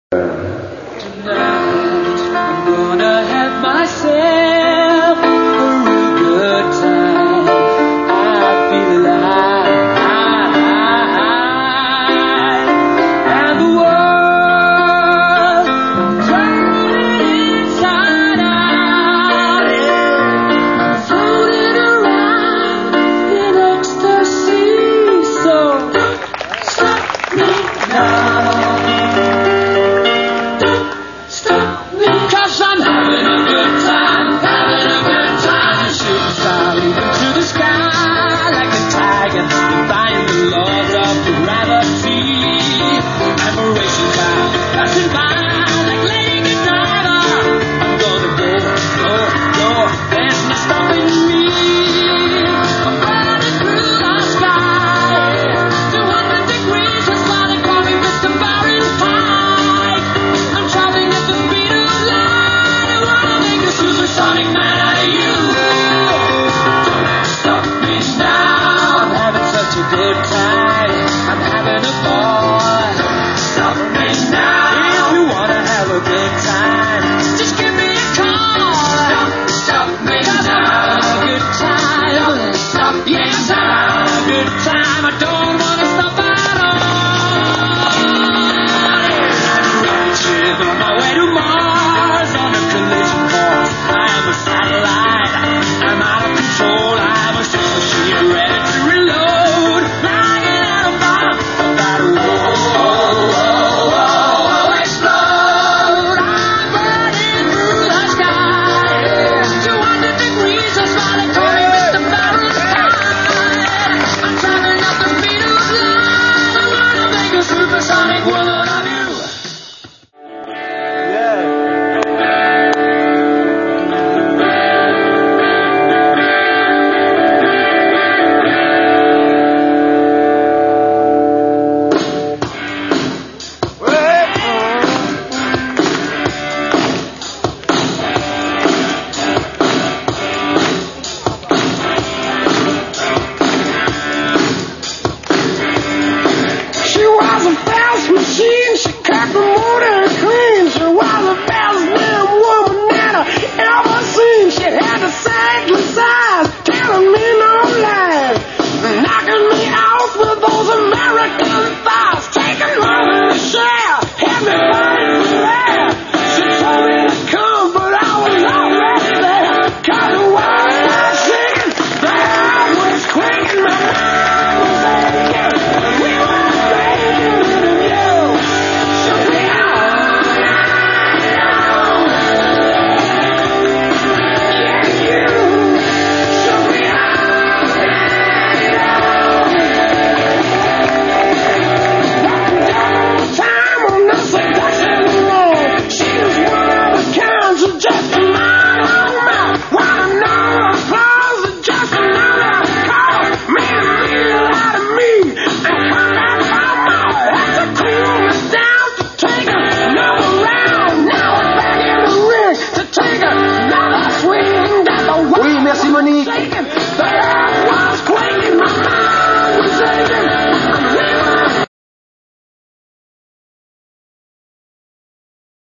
Tonight I'm gonna have myself a real good time. I feel alive, and the world turning inside out, yeah. Floating around in ecstasy. So stop me now. Cause I'm having a good time, shooting star leaping to the sky like a tiger, defying the laws of gravity. I'm a racing car, passing by like Lady Godiva. I'm gonna go, there's no stopping me. I'm running through the sky, 200 degrees, that's why they call me Mr. Fahrenheit. I'm traveling at the speed of light. I wanna make a supersonic man out of you. Don't stop me now. I'm having such a good time.